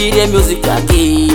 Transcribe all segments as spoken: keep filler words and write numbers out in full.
Spire music again,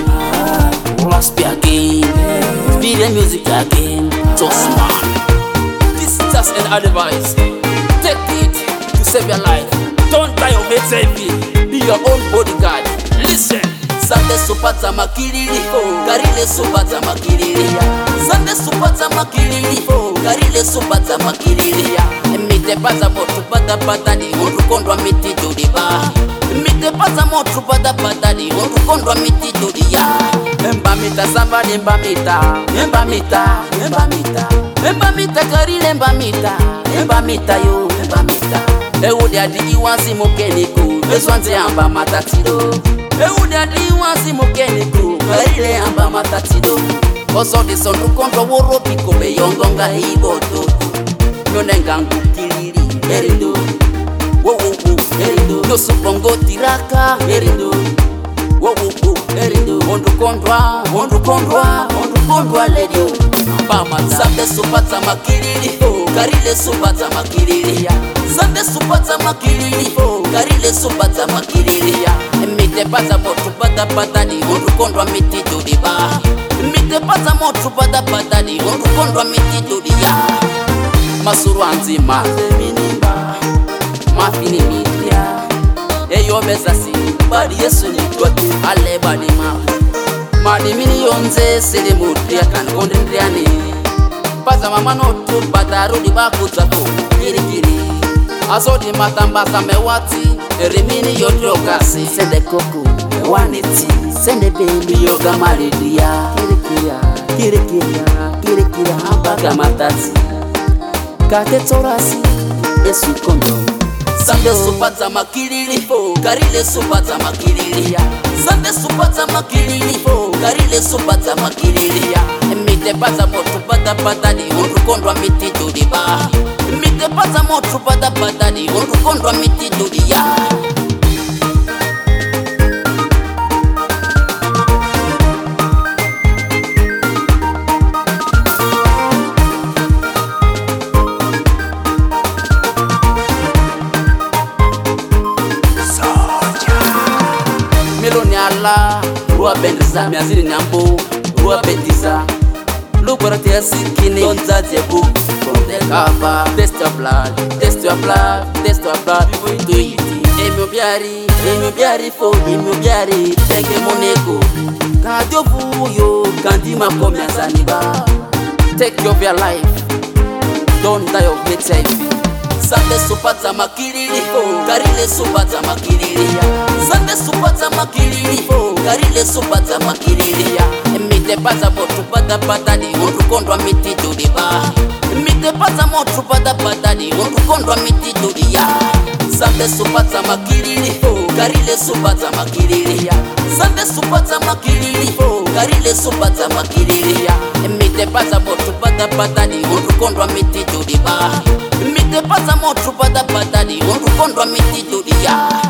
rasp again. Spire music again, so smart. This is just an advice. Take it to save your life. Don't die of H I V. Be your own bodyguard. Listen. Sande supata makilili, karile supata makilili. Sande supata makilili, karile supata makilili. Mite pata motu pata pata di ondu kondwa miti dudiba. Mite pata motu pata pata di ondu kondwa miti dudia. Emba mita samba emba mita, emba mita, emba mita. Emba mita karile emba mita, emba mita yo, emba mita. Eudi adi iwansi mokeniku, eswanzi amba matatiro. Eudi adi iwansi mokeniku, karile amba matatiro. Oso di sondu kondo woro piko be yongonga hiboto. Nonenga ngukiliri, erindo. Wo wo wo, erindo. Yosu bongo tiraka, erindo. Wo wo wo, erindo. Ondu kondwa, ondu kondwa, ondu kondwa ledio. Bama sande supata makilili, karile supata makilili. Sande supata makilili, karile supata makilili. Mite pata motu pata pata di ondu kondwa miti dudiba. Mite pata motu pata pata di ondu kondwa miti dudia. Masuru anzima minimba, mafini mitia. Eyo besasi, badi yesu ni kote, ale badi ma. Madi mini yonze sele mutia kan kondendriani. Pasa mama notu pata rudi bakuta po kiri kiri. Azodi matamba samewati, erimini yodrogasi. Sende koko, waniti, sende baby yoga maridia. Kiri kiria, kiri kiria, kiri kiria hambaga matati. Kate torasi, esu kondo. Sande supata makilili, karile supata makilili. Sande supata makilili, karile supata makilili. Mite pata motu pata pata di ondu kondwa miti dudiba. Mite pata motu pata pata di ondu kondwa miti dudia. Meloniala, rua bendiza, miazini nyambo, rua bendiza. Lukora tia sikini, donza jebu. From the cover, test your blood, test your blood, test your blood before you do it. Emi obiari, emi obiari fo, emi obiari, tenge moneko. Kadio fuyo, kandi makomi azaniba. Take care of your life, don't die of H I V. Sande supata makilili, karile supata makilili. Sande supata makilili, karile supata makilili. Mite pata motu pata pata di ondu kondwa miti dudiba. Mite pata motu pata pata di ondu kondwa miti dudia. Sande supata makilili, karile supata makilili. Sande supata makilili, karile supata makilili. Mite pata motu pata pata di ondu kondwa miti dudiba. Mite pata motu pata pata di ondu kondwa miti dudia.